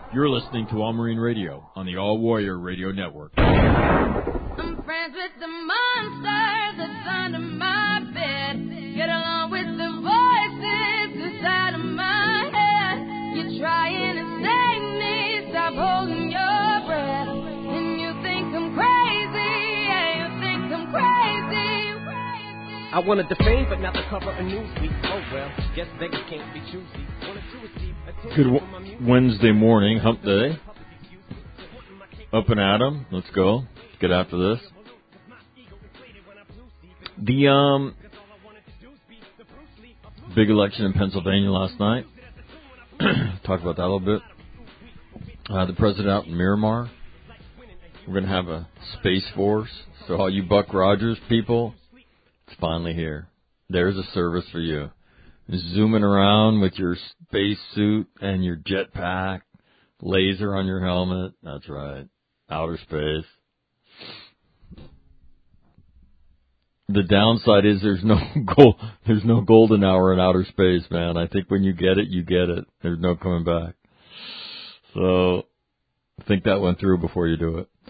You're listening to All Marine Radio on the All Warrior Radio Network. I'm friends with the monster that's under my bed. Get along with the voices inside of my head. You're trying to save me, stop holding your breath. And you think I'm crazy, yeah, you think I'm crazy. I wanted the fame, but not the cover of Newsweek. Oh well, guess beggars can't be choosy. Good Wednesday morning, hump day. Up and at 'em. Let's go. Get after this. The big election in Pennsylvania last night. Talk about that a little bit. The president out in Miramar. We're going to have a Space Force. So all you Buck Rogers people, it's finally here. There's a service for you. Zooming around with your space suit and your jetpack, laser on your helmet. That's right. Outer space. The downside is there's no golden hour in outer space, man. I think when you get it, you get it. There's no coming back. So think that went through before you do it.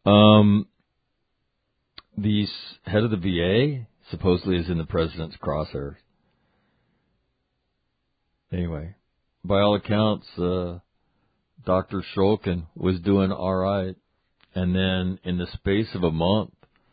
The head of the VA supposedly is in the president's crosshairs. Anyway, by all accounts, Dr. Shulkin was doing all right. And then in the space of a month,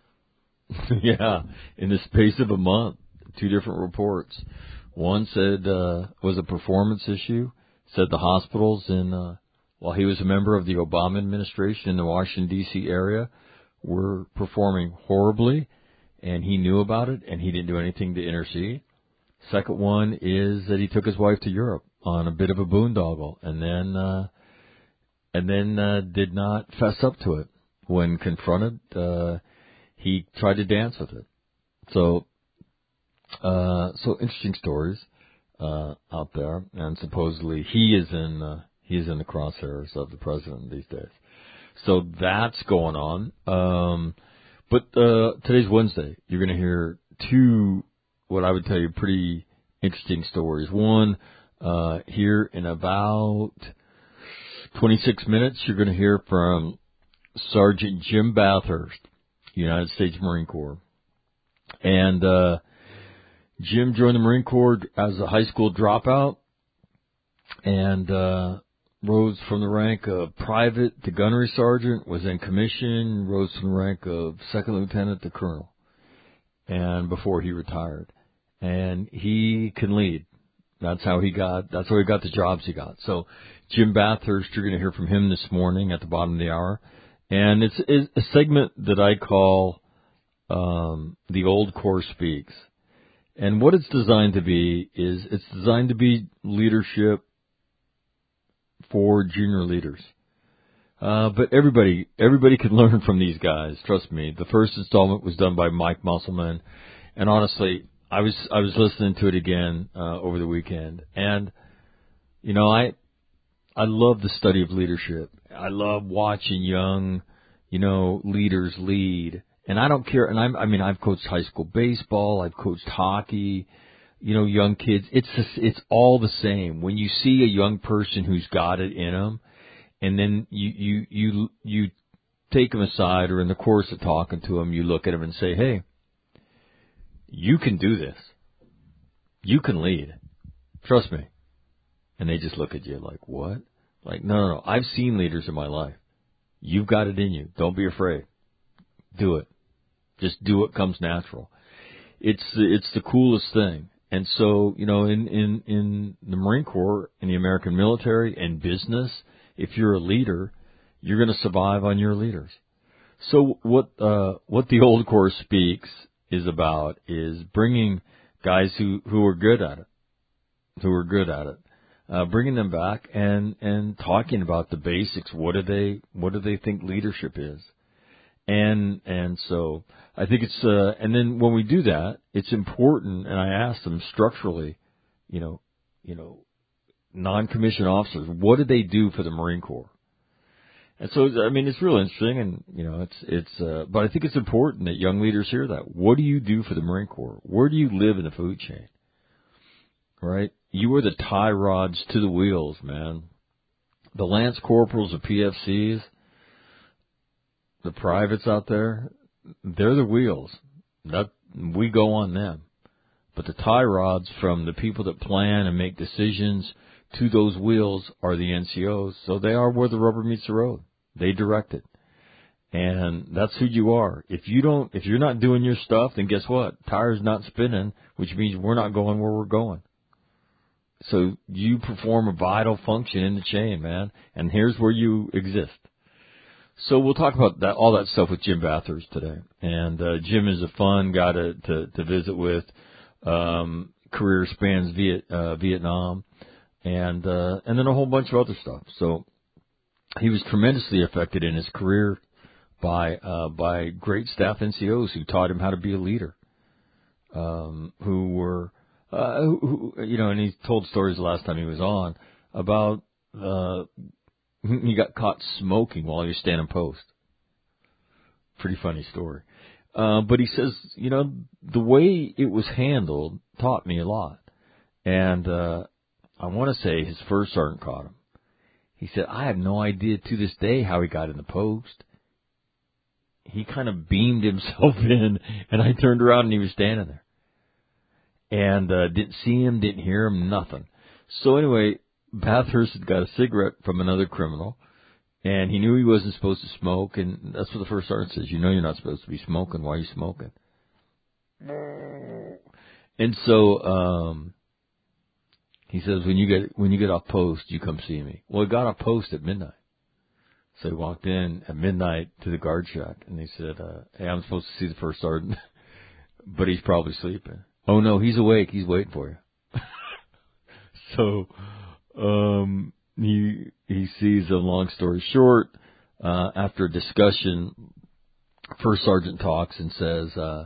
in the space of a month, two different reports. One said was a performance issue, said the hospitals while he was a member of the Obama administration in the Washington, D.C. area, were performing horribly, and he knew about it, and he didn't do anything to intercede. Second one is that he took his wife to Europe on a bit of a boondoggle, and then did not fess up to it. When confronted, he tried to dance with it. So interesting stories out there, and supposedly he is in the crosshairs of the president these days. So that's going on. But today's Wednesday. You're going to hear two, what I would tell you, pretty interesting stories. One, here in about 26 minutes, you're going to hear from Sergeant Jim Bathurst, United States Marine Corps. And Jim joined the Marine Corps as a high school dropout and rose from the rank of private to gunnery sergeant, was in commission, rose from the rank of second lieutenant to colonel, and before he retired. And he can lead. That's how he got the jobs he got. So Jim Bathurst, you're going to hear from him this morning at the bottom of the hour. And it's a segment that I call The Old Corps Speaks. And what it's designed to be is it's designed to be leadership for junior leaders. But everybody can learn from these guys. Trust me. The first installment was done by Mike Musselman. And honestly, I was listening to it again over the weekend, and you know, I love the study of leadership. I love watching young, leaders lead. And I don't care. And I've coached high school baseball. I've coached hockey. Young kids. It's all the same. When you see a young person who's got it in them, and then you take them aside, or in the course of talking to them, you look at them and say, "Hey, you can do this. You can lead. Trust me." And they just look at you like, what? Like, no. I've seen leaders in my life. You've got it in you. Don't be afraid. Do it. Just do what comes natural. It's the coolest thing. And so, in the Marine Corps, in the American military, and business, if you're a leader, you're going to survive on your leaders. So what the Old Corps Speaks is about is bringing guys who are good at it, bringing them back and talking about the basics. What do they think leadership is? And so I think it's and then when we do that, it's important. And I asked them structurally, non-commissioned officers, what do they do for the Marine Corps? And so, it's real interesting, and, but I think it's important that young leaders hear that. What do you do for the Marine Corps? Where do you live in the food chain? Right? You are the tie rods to the wheels, man. The lance corporals of PFCs, the privates out there, they're the wheels. We go on them. But the tie rods from the people that plan and make decisions to those wheels are the NCOs. So they are where the rubber meets the road. They direct it. And that's who you are. If you're not doing your stuff, then guess what? Tire's not spinning, which means we're not going where we're going. So you perform a vital function in the chain, man. And here's where you exist. So we'll talk about that, all that stuff with Jim Bathurst today. And Jim is a fun guy to visit with. Career spans Vietnam, and then a whole bunch of other stuff. So he was tremendously affected in his career by great staff NCOs who taught him how to be a leader. Who were and he told stories the last time he was on about he got caught smoking while he was standing post. Pretty funny story. But he says, the way it was handled taught me a lot. And I want to say his first sergeant caught him. He said, I have no idea to this day how he got in the post. He kind of beamed himself in, and I turned around and he was standing there. And didn't see him, didn't hear him, nothing. So anyway, Bathurst had got a cigarette from another criminal. And he knew he wasn't supposed to smoke, and that's what the first sergeant says. You're not supposed to be smoking. Why are you smoking? And so he says, when you get off post, you come see me. Well, he got off post at midnight. So he walked in at midnight to the guard shack, and he said, hey, I'm supposed to see the first sergeant, but he's probably sleeping. Oh, no, he's awake. He's waiting for you. So he sees a long story short. After a discussion, first sergeant talks and says,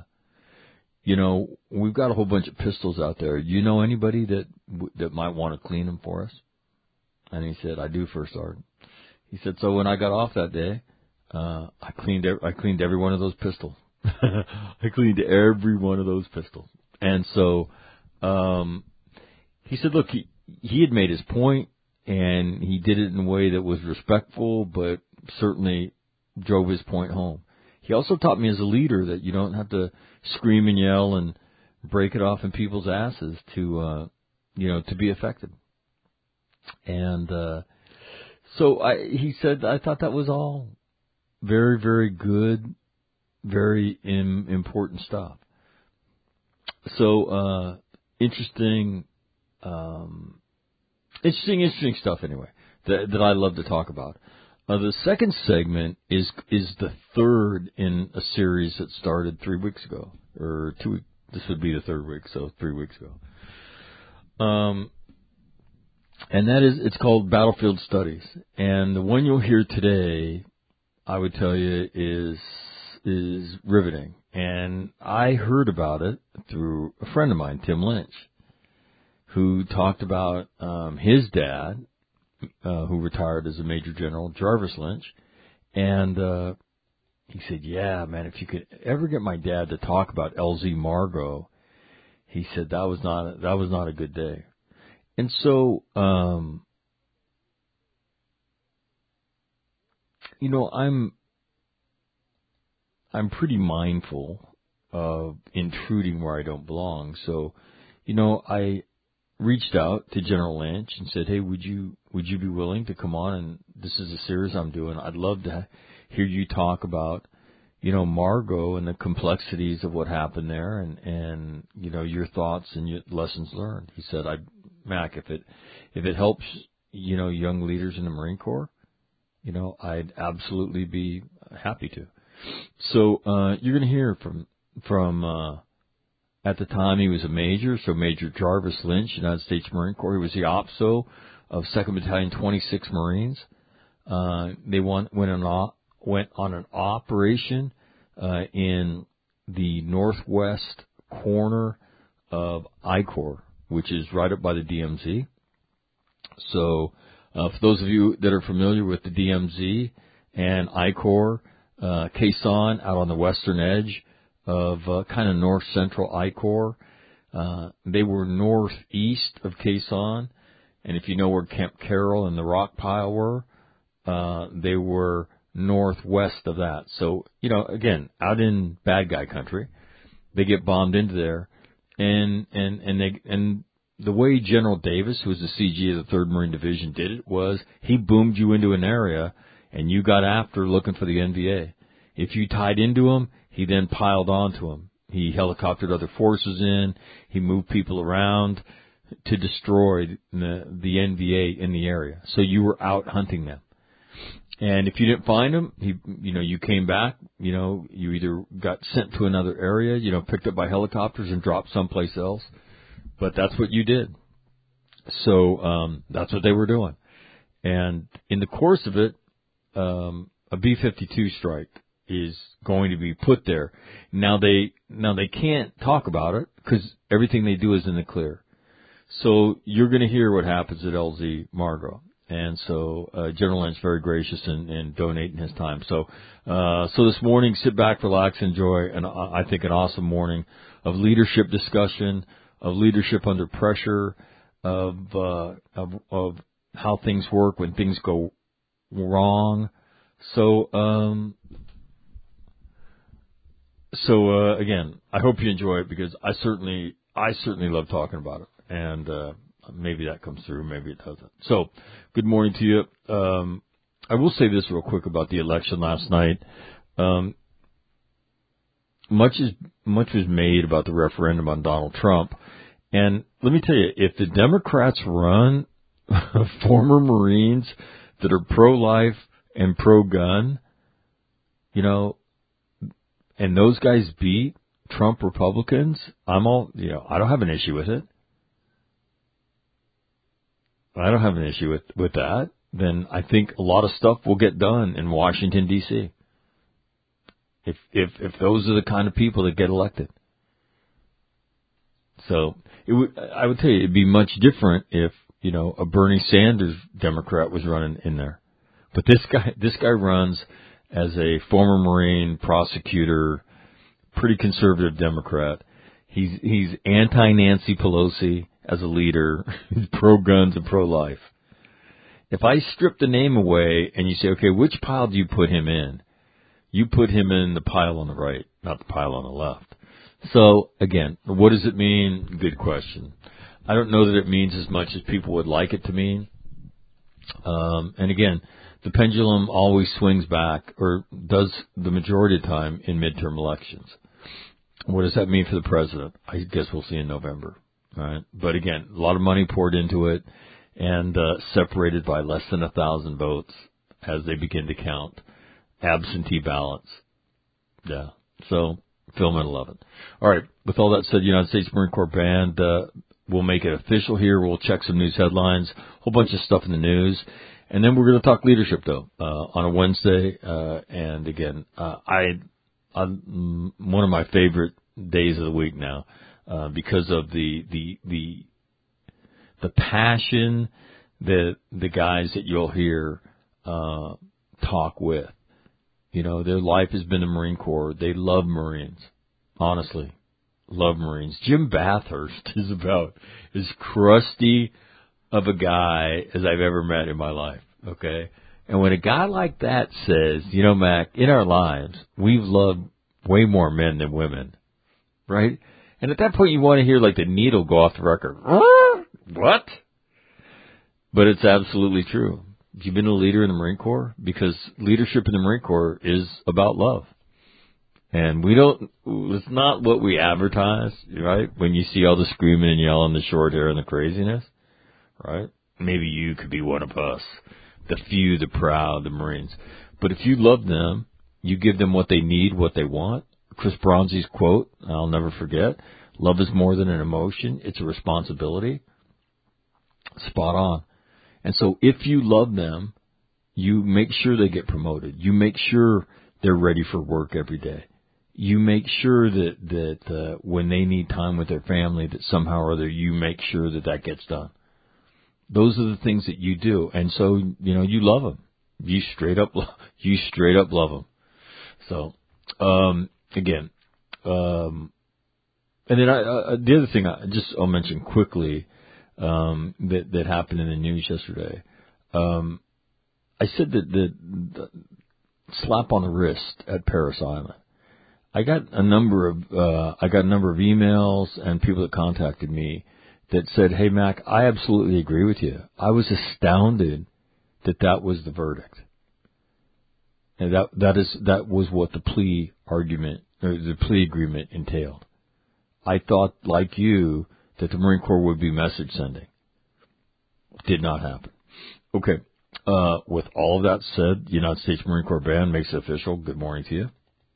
we've got a whole bunch of pistols out there. You know anybody that might want to clean them for us? And he said, I do, first sergeant. He said, so when I got off that day, I cleaned every one of those pistols. I cleaned every one of those pistols. And so he said, look, he had made his point. And he did it in a way that was respectful, but certainly drove his point home. He also taught me as a leader that you don't have to scream and yell and break it off in people's asses to be effective. And he said, I thought that was all very, very good, very important stuff. So interesting stuff anyway that I love to talk about. The second segment is the third in a series that started 3 weeks ago, or 2 weeks. This would be the third week, so 3 weeks ago. And that is, it's called Battlefield Studies. And the one you'll hear today, I would tell you, is riveting. And I heard about it through a friend of mine, Tim Lynch, who talked about his dad, who retired as a Major General, Jarvis Lynch, and he said, yeah, man, if you could ever get my dad to talk about LZ Margot, he said that was not a good day. And so, I'm pretty mindful of intruding where I don't belong. So, I reached out to General Lynch and said, hey, would you be willing to come on? And this is a series I'm doing. I'd love to hear you talk about, Margot and the complexities of what happened there and your thoughts and your lessons learned. He said, Mac, if it helps, young leaders in the Marine Corps, I'd absolutely be happy to. So, you're going to hear from at the time, he was a major, so Major Jarvis Lynch, United States Marine Corps. He was the OPSO of 2nd Battalion, 26 Marines. They went on an operation in the northwest corner of I Corps, which is right up by the DMZ. So, for those of you that are familiar with the DMZ and I Corps, Quezon out on the western edge of kind of north-central I Corps. They were northeast of Quezon, And if you know where Camp Carroll and the Rock Pile were, they were northwest of that. So, again, out in bad guy country, they get bombed into there, and the way General Davis, who was the CG of the 3rd Marine Division, did it was he boomed you into an area, and you got after looking for the NVA. If you tied into him, he then piled onto him. He helicoptered other forces in. He moved people around to destroy the NVA in the area. So you were out hunting them. And if you didn't find them, you came back, you either got sent to another area, picked up by helicopters and dropped someplace else. But that's what you did. So that's what they were doing. And in the course of it, a B-52 strike is going to be put there. Now they can't talk about it because everything they do is in the clear. So you're going to hear what happens at LZ Margot. And so General Lynch very gracious in donating his time. So this morning, sit back, relax, enjoy, and I think an awesome morning of leadership discussion, of leadership under pressure, of how things work when things go wrong. So again, I hope you enjoy it because I certainly love talking about it, and maybe that comes through, maybe it doesn't. So, good morning to you. I will say this real quick about the election last night. Much was made about the referendum on Donald Trump, and let me tell you, if the Democrats run former Marines that are pro-life and pro-gun, and those guys beat Trump Republicans, I don't have an issue with it. I don't have an issue with that. Then I think a lot of stuff will get done in Washington, D.C. If those are the kind of people that get elected. So I would tell you it'd be much different if, a Bernie Sanders Democrat was running in there. But this guy runs as a former Marine, prosecutor, pretty conservative Democrat. He's anti-Nancy Pelosi as a leader. He's pro-guns and pro-life. If I strip the name away and you say, okay, which pile do you put him in? You put him in the pile on the right, not the pile on the left. So, again, what does it mean? Good question. I don't know that it means as much as people would like it to mean. And again, the pendulum always swings back, or does the majority of the time in midterm elections. What does that mean for the president? I guess we'll see in November. All right. But again, a lot of money poured into it and separated by less than 1,000 votes as they begin to count absentee ballots. Yeah. So, film at 11. All right. With all that said, United States Marine Corps Band, we'll make it official here. We'll check some news headlines, a whole bunch of stuff in the news. And then we're going to talk leadership, though, on a Wednesday. And again, one of my favorite days of the week now, because of the passion that the guys that you'll hear talk with. Their life has been the Marine Corps. They love Marines. Honestly, love Marines. Jim Bathurst is about as crusty of a guy as I've ever met in my life. Okay? And when a guy like that says, Mac, in our lives, we've loved way more men than women. Right? And at that point, you want to hear like the needle go off the record. What? But it's absolutely true. You've been a leader in the Marine Corps because leadership in the Marine Corps is about love. And it's not what we advertise, right? When you see all the screaming and yelling, the short hair and the craziness, right? Maybe you could be one of us, the few, the proud, the Marines. But if you love them, you give them what they need, what they want. Chris Bronzi's quote, I'll never forget, love is more than an emotion, it's a responsibility. Spot on. And so if you love them, you make sure they get promoted. You make sure they're ready for work every day. You make sure that when they need time with their family, that somehow or other you make sure that gets done. Those are the things that you do. And so, you love them. You straight up love them. So, again, and then the other thing I'll mention quickly, that happened in the news yesterday. I said that the slap on the wrist at Parris Island. I got a number of emails and people that contacted me that said, "Hey Mac, I absolutely agree with you. I was astounded that was the verdict, and that was what the plea argument or the plea agreement entailed. I thought, like you, that the Marine Corps would be message sending. Did not happen. Okay. With all of that said, the United States Marine Corps Band makes it official. Good morning to you.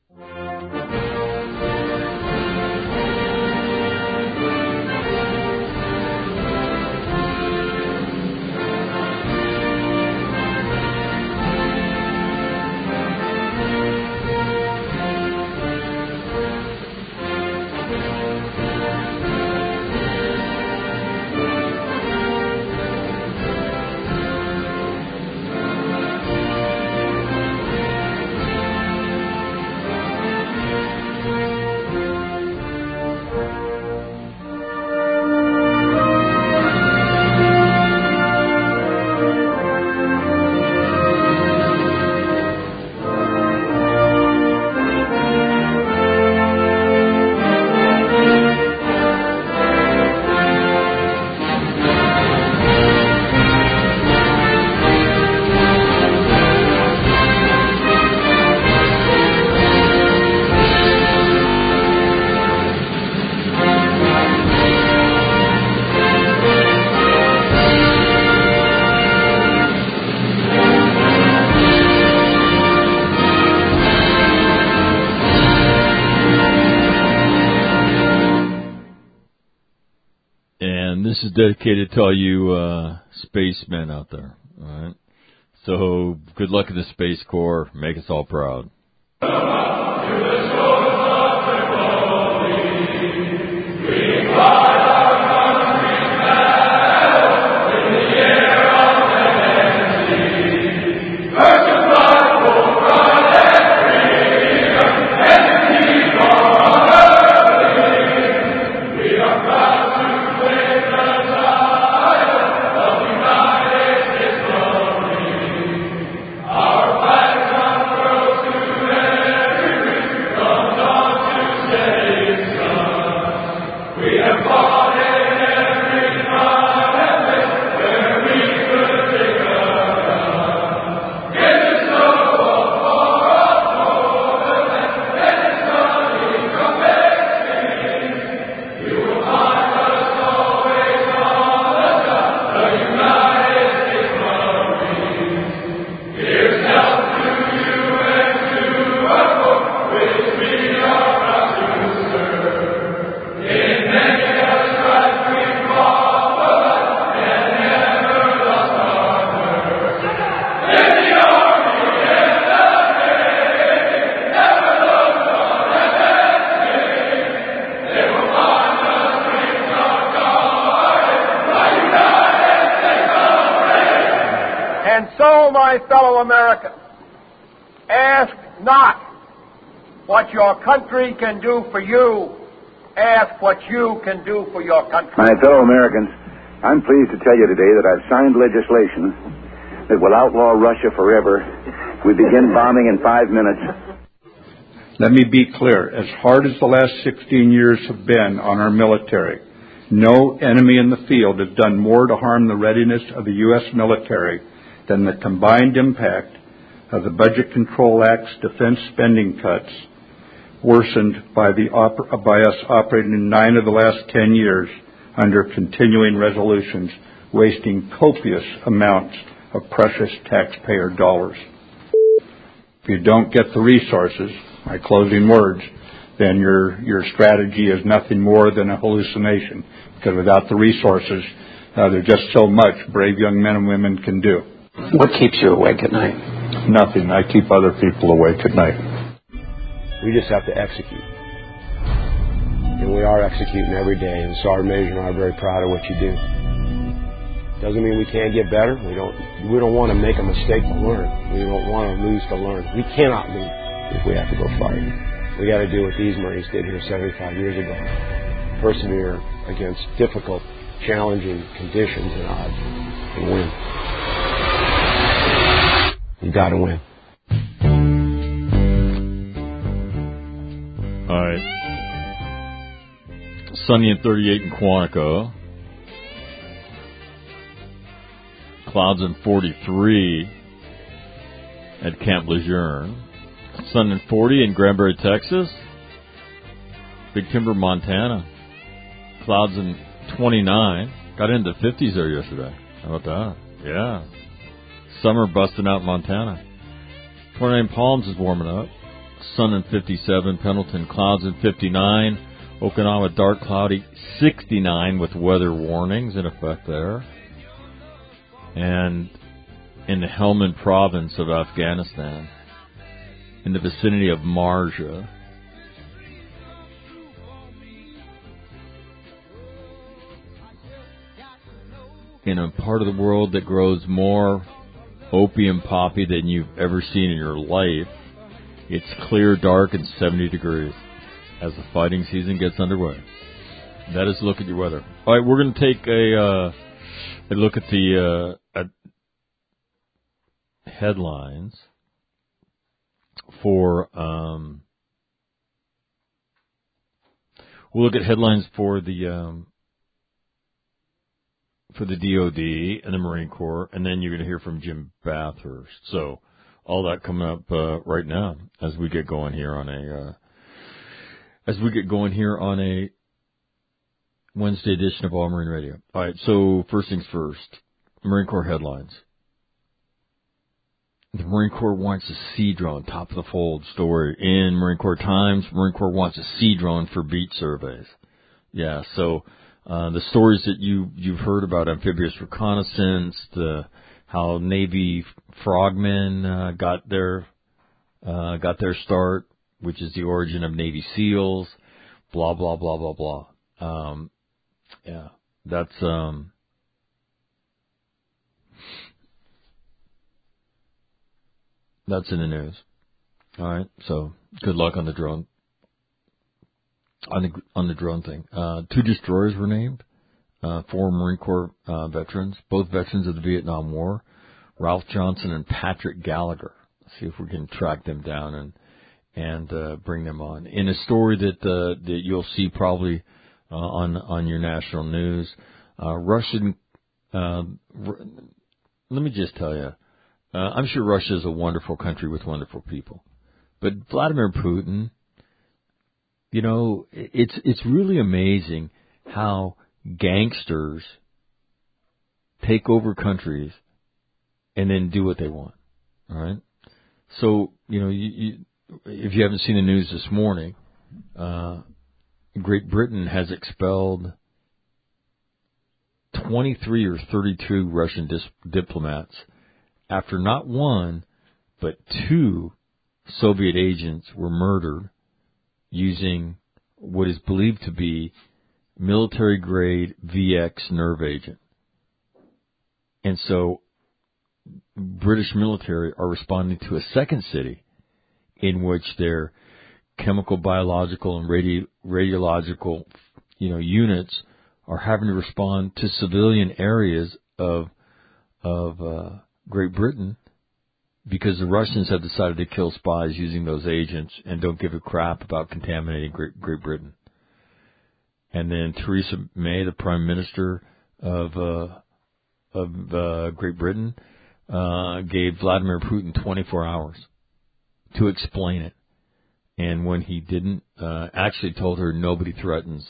This is dedicated to all you spacemen out there. All right. So good luck in the Space Corps. Make us all proud. And so, my fellow Americans, ask not what your country can do for you, ask what you can do for your country. My fellow Americans, I'm pleased to tell you today that I've signed legislation that will outlaw Russia forever. We begin bombing in 5 minutes. Let me be clear. As hard as the last 16 years have been on our military, no enemy in the field has done more to harm the readiness of the U.S. military than the combined impact of the Budget Control Act's defense spending cuts, worsened by us operating in 9 of the last 10 years under continuing resolutions, wasting copious amounts of precious taxpayer dollars. If you don't get the resources, my closing words, then your strategy is nothing more than a hallucination, because without the resources, there's just so much brave young men and women can do. What keeps you awake at night? Nothing. I keep other people awake at night. We just have to execute. And we are executing every day, and Sergeant Major and I are very proud of what you do. Doesn't mean we can't get better. We don't want to make a mistake to learn. We don't want to lose to learn. We cannot lose if we have to go fight. We got to do what these Marines did here 75 years ago. Persevere against difficult challenging conditions and odds and win. You got to win. All right. Sunny and 38 in Quantico. Clouds and 43 at Camp Lejeune. Sun and 40 in Granbury, Texas. Big Timber, Montana. Clouds and 29. Got into the 50s there yesterday. How about that? Yeah. Summer busting out in Montana. 29 Palms is warming up. Sun and 57. Pendleton, clouds and 59. Okinawa, dark, cloudy, 69 with weather warnings in effect there. And in the Helmand province of Afghanistan, in the vicinity of Marja, in a part of the world that grows more opium poppy than you've ever seen in your life, it's clear, dark, and 70 degrees as the fighting season gets underway. That is a look at your weather. All right, we're going to take a look at the headlines for we'll look at headlines for the DOD and the Marine Corps, and then you're going to hear from Jim Bathurst. So all that coming up right now as we get going here on a Wednesday edition of All Marine Radio. All right, so first things first, Marine Corps headlines. The Marine Corps wants a Sea drone, top of the fold story in Marine Corps Times. Marine Corps wants a Sea drone for beach surveys. Yeah, so the stories that you've heard about amphibious reconnaissance, how Navy frogmen got their start, which is the origin of Navy SEALs, blah blah blah blah blah. Yeah, that's in the news. All right, so good luck on the drone. On the drone thing, 2 destroyers were named, 4 Marine Corps veterans, both veterans of the Vietnam War, Ralph Johnson and Patrick Gallagher. Let's see if we can track them down and bring them on. In a story that you'll see probably on your national news, Russian. Let me just tell you, I'm sure Russia is a wonderful country with wonderful people, but Vladimir Putin. You know, it's really amazing how gangsters take over countries and then do what they want. All right. So if you haven't seen the news this morning, Great Britain has expelled 23 or 32 Russian diplomats after not 1 but 2 Soviet agents were murdered using what is believed to be military-grade VX nerve agent. And so British military are responding to a second city in which their chemical, biological, and radiological units are having to respond to civilian areas of Great Britain, because the Russians have decided to kill spies using those agents and don't give a crap about contaminating Great Britain. And then Theresa May, the Prime Minister of Great Britain, gave Vladimir Putin 24 hours to explain it. And when he didn't, actually told her nobody threatens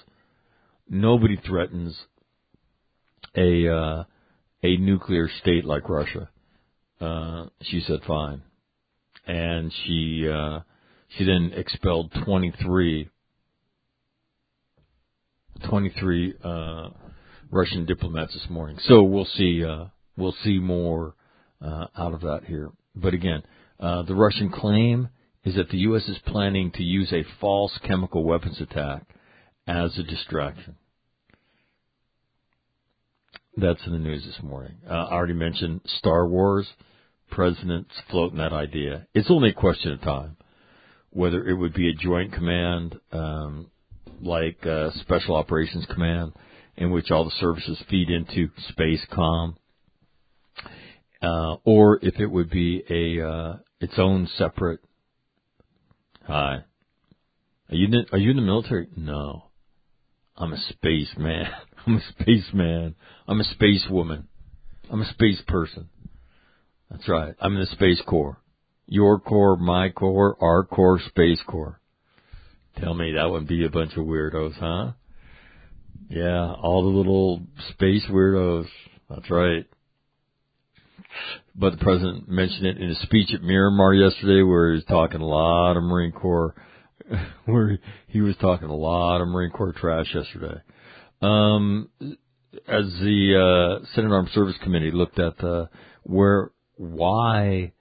a nuclear state like Russia. She said fine, and she then expelled 23 Russian diplomats this morning. So we'll see more out of that here. But again, the Russian claim is that the U.S. is planning to use a false chemical weapons attack as a distraction. That's in the news this morning. I already mentioned Star Wars. President's floating that idea. It's only a question of time whether it would be a joint command like Special Operations Command, in which all the services feed into Spacecom, or if it would be its own separate. Hi, are you in the military? No, I'm a spaceman. I'm a spaceman. I'm a space woman. I'm a space person. That's right. I'm in the Space Corps. Your Corps, my Corps, our Corps, Space Corps. Tell me that would be a bunch of weirdos, huh? Yeah, all the little space weirdos. That's right. But the president mentioned it in a speech at Miramar yesterday, where he was talking a lot of Marine Corps, trash yesterday. As the Senate Armed Service Committee looked at why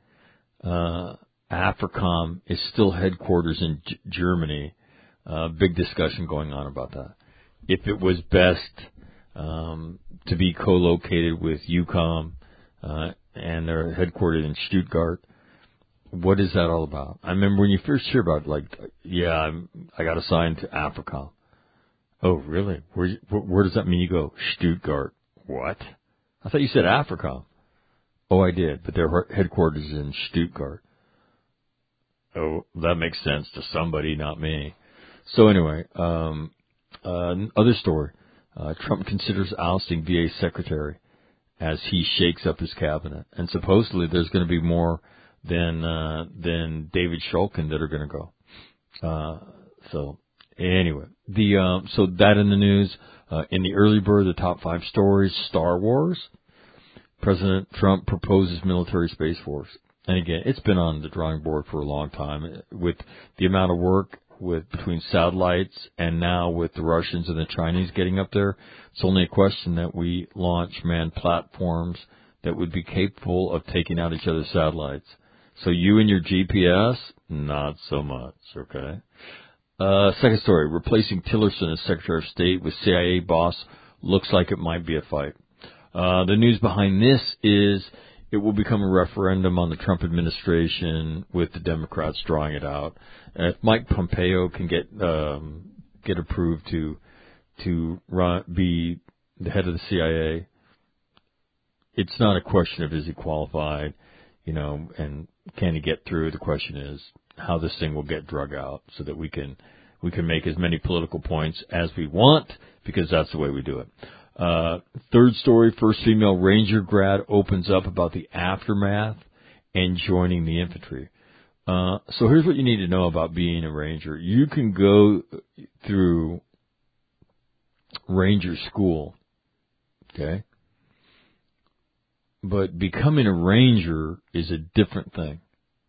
AFRICOM is still headquarters in Germany, big discussion going on about that. If it was best to be co-located with EUCOM, and they're headquartered in Stuttgart. What is that all about? I remember when you first hear about it, I got assigned to AFRICOM. Oh, really? Where does that mean you go? Stuttgart. What? I thought you said AFRICOM. Oh, I did, but their headquarters is in Stuttgart. Oh, that makes sense to somebody, not me. So anyway, other story. Trump considers ousting VA secretary as he shakes up his cabinet. And supposedly there's going to be more than David Shulkin that are going to go. So anyway, so that in the news, in the early bird, the top 5 stories, Star Wars. President Trump proposes military space force. And again, it's been on the drawing board for a long time with the amount of work between satellites and now with the Russians and the Chinese getting up there. It's only a question that we launch manned platforms that would be capable of taking out each other's satellites. So you and your GPS, not so much, okay? Second story, replacing Tillerson as Secretary of State with CIA boss looks like it might be a fight. The news behind this is it will become a referendum on the Trump administration with the Democrats drawing it out. If Mike Pompeo can get approved to be the head of the CIA, it's not a question of is he qualified, and can he get through. The question is how this thing will get drug out so that we can make as many political points as we want, because that's the way we do it. Third story, first female Ranger grad opens up about the aftermath and joining the infantry. So here's what you need to know about being a Ranger. You can go through Ranger school, okay? But becoming a Ranger is a different thing.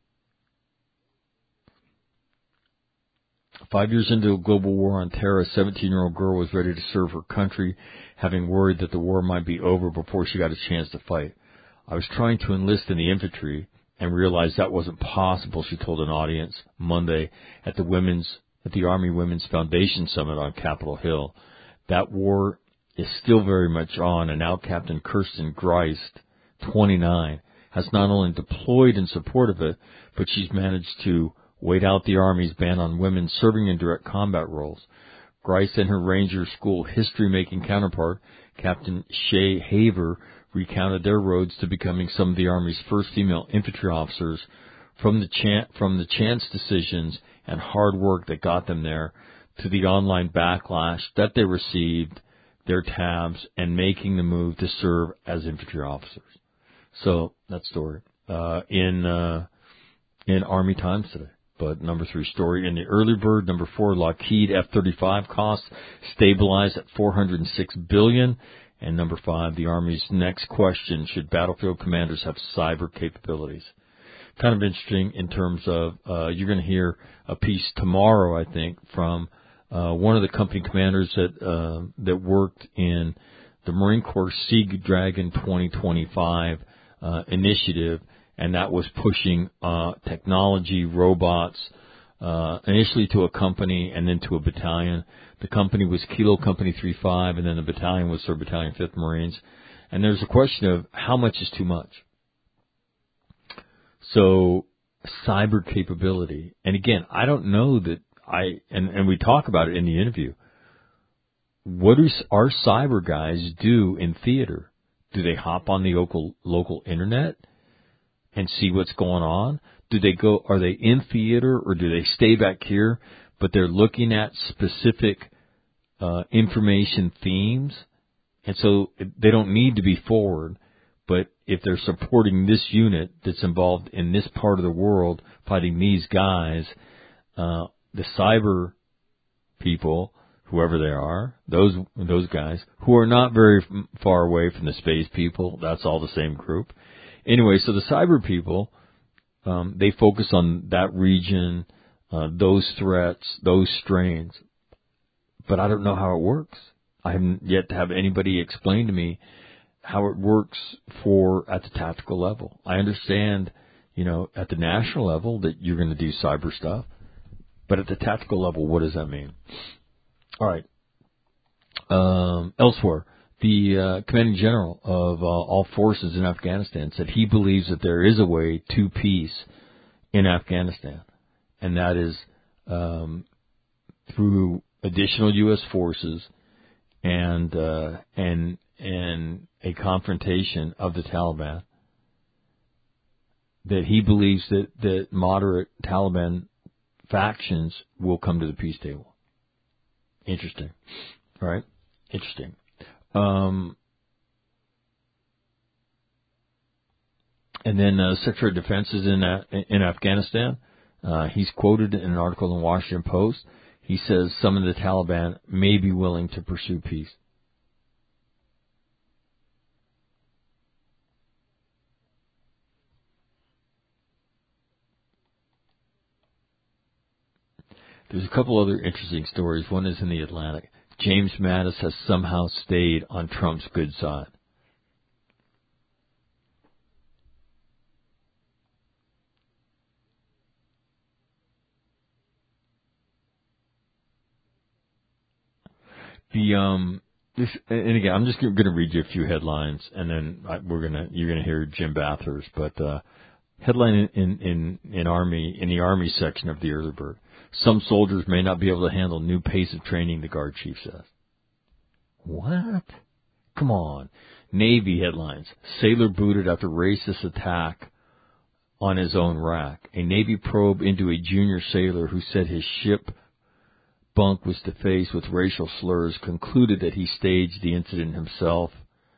5 years into a global war on terror, a 17-year-old girl was ready to serve her country, having worried that the war might be over before she got a chance to fight. I was trying to enlist in the infantry and realized that wasn't possible, she told an audience Monday at the Army Women's Foundation Summit on Capitol Hill. That war is still very much on, and now Captain Kirsten Greist, 29, has not only deployed in support of it, but she's managed to wait out the Army's ban on women serving in direct combat roles. Grice and her Ranger School history-making counterpart, Captain Shay Haver, recounted their roads to becoming some of the Army's first female infantry officers, from the chance decisions and hard work that got them there, to the online backlash that they received, their tabs, and making the move to serve as infantry officers. So, that story in Army Times today. But number 3 story in the early bird, number 4, Lockheed F-35 costs stabilize at $406 billion. And number 5, the Army's next question, should battlefield commanders have cyber capabilities? Kind of interesting in terms of, you're going to hear a piece tomorrow, I think, from one of the company commanders that worked in the Marine Corps Sea Dragon 2025 initiative, and that was pushing technology, robots, initially to a company and then to a battalion. The company was Kilo Company 35, and then the battalion was 3rd Battalion, 5th Marines. And there's a question of how much is too much. So, cyber capability. And again, I don't know that and we talk about it in the interview. what do our cyber guys do in theater? Do they hop on the local internet and see what's going on? Are they in theater, or do they stay back here, but they're looking at specific information themes? And so they don't need to be forward, but if they're supporting this unit that's involved in this part of the world, fighting these guys, the cyber people, whoever they are, those guys, who are not very far away from the space people, that's all the same group. Anyway, so the cyber people, they focus on that region, those threats, those strains. But I don't know how it works. I haven't yet to have anybody explain to me how it works at the tactical level. I understand, at the national level that you're going to do cyber stuff, but at the tactical level, what does that mean? All right. Elsewhere, the commanding general of all forces in Afghanistan said he believes that there is a way to peace in Afghanistan, and that is through additional U.S. forces and a confrontation of the Taliban. That he believes that moderate Taliban factions will come to the peace table. Interesting. All right? Interesting. And then Secretary of Defense is in Afghanistan. He's quoted in an article in the Washington Post. He says some of the Taliban may be willing to pursue peace. There's a couple other interesting stories. One is in the Atlantic. James Mattis has somehow stayed on Trump's good side. And again, I'm just going to read you a few headlines, and then you're going to hear Jim Bathurst. But headline in the Army section of the Early Bird: some soldiers may not be able to handle new pace of training, the Guard Chief says. What? Come on. Navy headlines: sailor booted after racist attack on his own rack. A Navy probe into a junior sailor who said his ship bunk was defaced with racial slurs concluded that he staged the incident himself.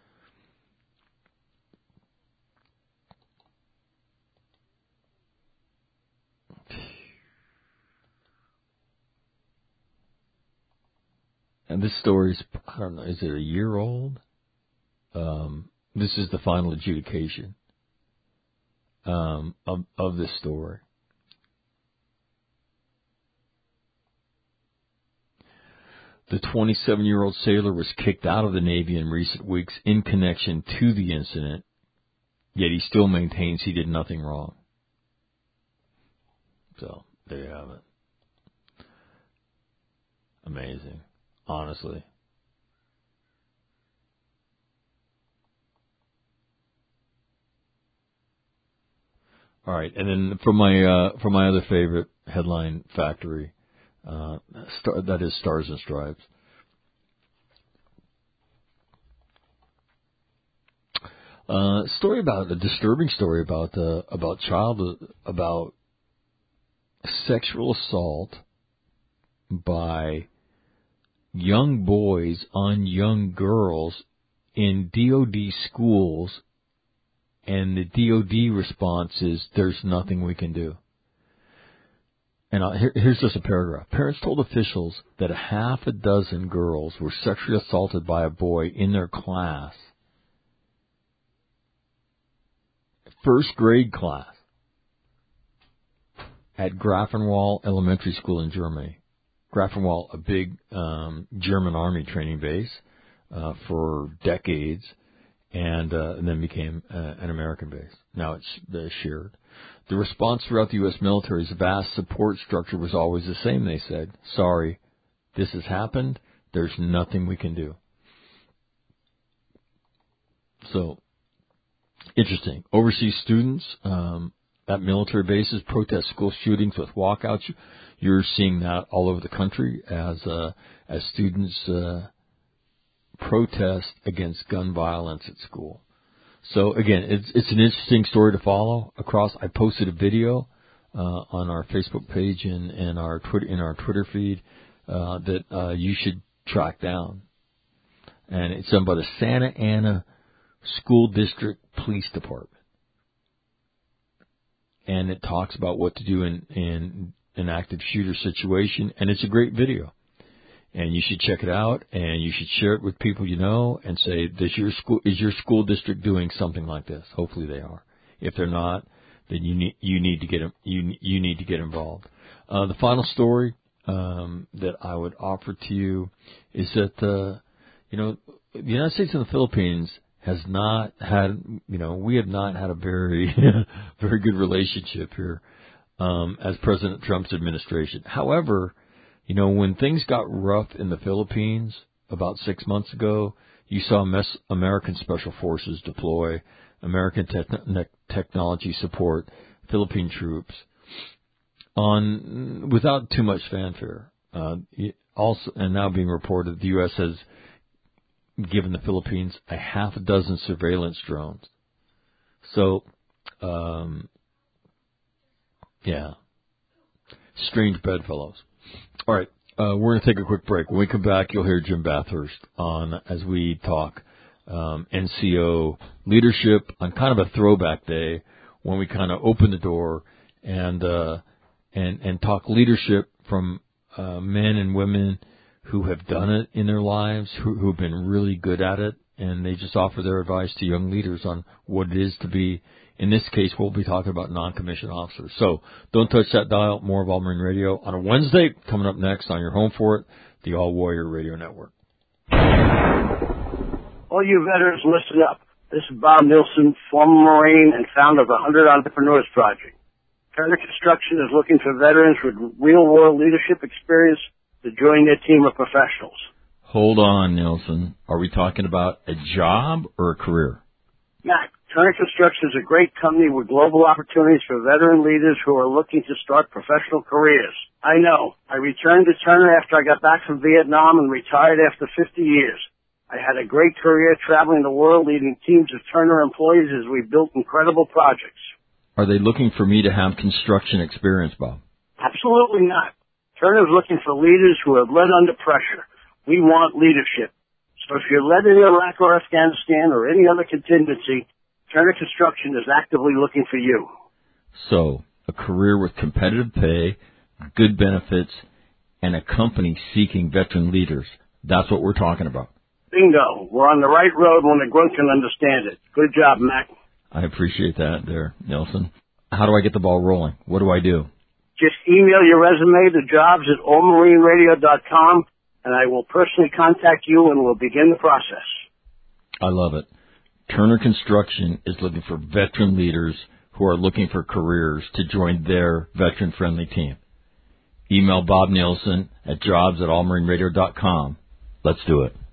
And this story's, I don't know, is it a year old? This is the final adjudication of this story. The 27-year-old sailor was kicked out of the Navy in recent weeks in connection to the incident, yet he still maintains he did nothing wrong. So, there you have it. Amazing. Honestly. All right, and then from my other favorite headline factory, that is Stars and Stripes. A disturbing story about sexual assault by young boys on young girls in DOD schools, and the DOD response is, there's nothing we can do. And here's just a paragraph. Parents told officials that a half a dozen girls were sexually assaulted by a boy in their class, first grade class, at Grafenwald Elementary School in Germany. Grafenwald, a big German army training base for decades, and then became an American base. Now it's shared. The response throughout the U.S. military's vast support structure was always the same, they said. Sorry, this has happened. There's nothing we can do. So, interesting. Overseas students at military bases protest school shootings with walkouts. You're seeing that all over the country as students protest against gun violence at school. So again, it's an interesting story to follow across. I posted a video on our Facebook page and our Twitter feed that you should track down, and it's done by the Santa Ana School District Police Department, and it talks about what to do in an active shooter situation, and it's a great video. And you should check it out, and you should share it with people you know, and say, is your school district doing something like this? Hopefully they are. If they're not, then you need to get involved. The final story that I would offer to you is that the United States and the Philippines has not had, we have not had a very very good relationship here as President Trump's administration. However, when things got rough in the Philippines about 6 months ago, you saw American Special Forces deploy, American technology support Philippine troops without too much fanfare. Also, and now being reported, the U.S. has given the Philippines a half a dozen surveillance drones. So, strange bedfellows. All right, we're going to take a quick break. When we come back, you'll hear Jim Bathurst as we talk NCO leadership on kind of a throwback day when we kind of open the door and talk leadership from men and women who have done it in their lives, who have been really good at it, and they just offer their advice to young leaders on what it is to be. In this case, we'll be talking about non-commissioned officers. So don't touch that dial. More of All Marine Radio on a Wednesday. Coming up next on your home for it, the All Warrior Radio Network. All you veterans, listen up. This is Bob Nilsson, former Marine and founder of the 100 Entrepreneurs Project. Turner Construction is looking for veterans with real-world leadership experience to join their team of professionals. Hold on, Nilsson. Are we talking about a job or a career? Mac, Turner Construction is a great company with global opportunities for veteran leaders who are looking to start professional careers. I know. I returned to Turner after I got back from Vietnam and retired after 50 years. I had a great career traveling the world leading teams of Turner employees as we built incredible projects. Are they looking for me to have construction experience, Bob? Absolutely not. Turner is looking for leaders who have led under pressure. We want leadership. So if you're led in Iraq or Afghanistan or any other contingency, Turner Construction is actively looking for you. So, a career with competitive pay, good benefits, and a company seeking veteran leaders. That's what we're talking about. Bingo. We're on the right road when the grunt can understand it. Good job, Mac. I appreciate that there, Nelson. How do I get the ball rolling? What do I do? Just email your resume to jobs@allmarineradio.com, and I will personally contact you and we'll begin the process. I love it. Turner Construction is looking for veteran leaders who are looking for careers to join their veteran-friendly team. Email Bob Nielsen at jobs@allmarineradio.com. Let's do it.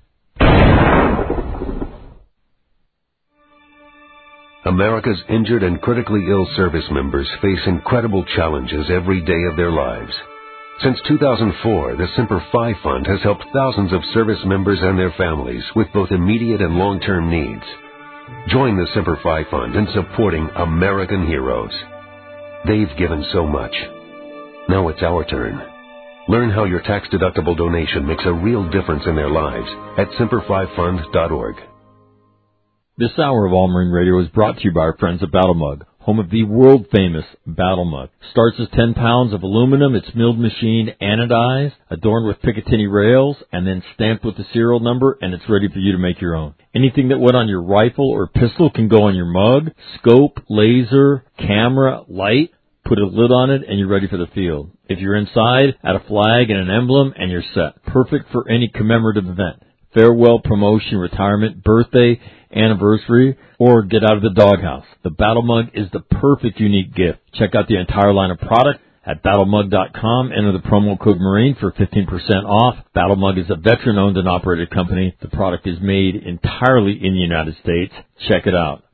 America's injured and critically ill service members face incredible challenges every day of their lives. Since 2004, the Semper Fi Fund has helped thousands of service members and their families with both immediate and long-term needs. Join the Semper Fi Fund in supporting American heroes. They've given so much. Now it's our turn. Learn how your tax-deductible donation makes a real difference in their lives at semperfifund.org. This hour of All Marine Radio is brought to you by our friends at Battle Mug, home of the world-famous Battle Mug. Starts as 10 pounds of aluminum. It's milled machined, anodized, adorned with Picatinny rails, and then stamped with the serial number, and it's ready for you to make your own. Anything that went on your rifle or pistol can go on your mug. Scope, laser, camera, light. Put a lid on it, and you're ready for the field. If you're inside, add a flag and an emblem, and you're set. Perfect for any commemorative event. Farewell, promotion, retirement, birthday, anniversary, or get out of the doghouse. The Battle Mug is the perfect unique gift. Check out the entire line of product at battlemug.com. Enter the promo code Marine for 15% off. Battle Mug is a veteran-owned and operated company. The product is made entirely in the United States. Check it out.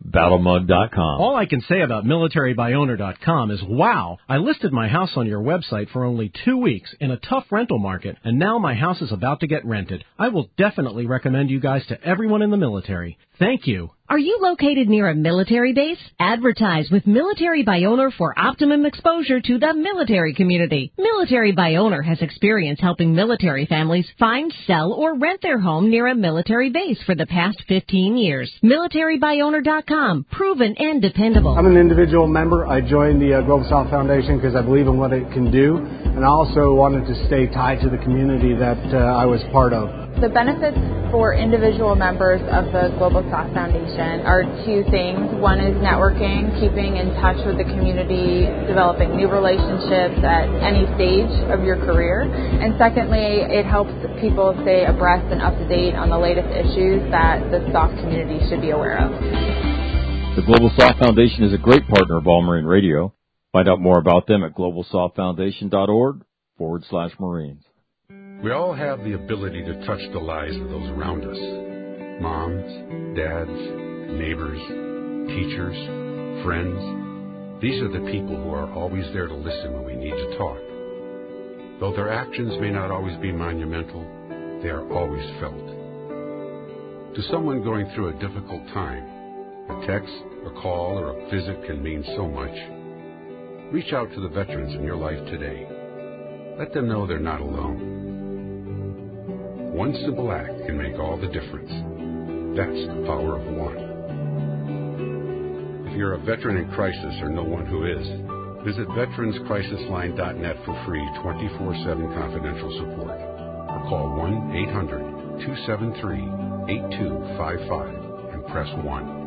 battlemug.com. All I can say about militarybyowner.com is, wow, I listed my house on your website for only 2 weeks in a tough rental market, and now my house is about to get rented. I will definitely recommend you guys to everyone in the military. Thank you. Are you located near a military base? Advertise with Military by Owner for optimum exposure to the military community. Military by Owner has experience helping military families find, sell, or rent their home near a military base for the past 15 years. MilitaryByOwner.com. Proven and dependable. I'm an individual member. I joined the Global South Foundation because I believe in what it can do, and I also wanted to stay tied to the community that I was part of. The benefits for individual members of the Global South Foundation are two things. One is networking, keeping in touch with the community, developing new relationships at any stage of your career. And secondly, it helps people stay abreast and up to date on the latest issues that the SOF community should be aware of. The Global South Foundation is a great partner of All Marine Radio. Find out more about them at globalsoftfoundation.org/Marines. We all have the ability to touch the lives of those around us. Moms, dads, neighbors, teachers, friends. These are the people who are always there to listen when we need to talk. Though their actions may not always be monumental, they are always felt. To someone going through a difficult time, a text, a call, or a visit can mean so much. Reach out to the veterans in your life today. Let them know they're not alone. One simple act can make all the difference. That's the power of one. If you're a veteran in crisis or know one who is, visit veteranscrisisline.net for free 24/7 confidential support. Or call 1-800-273-8255 and press 1.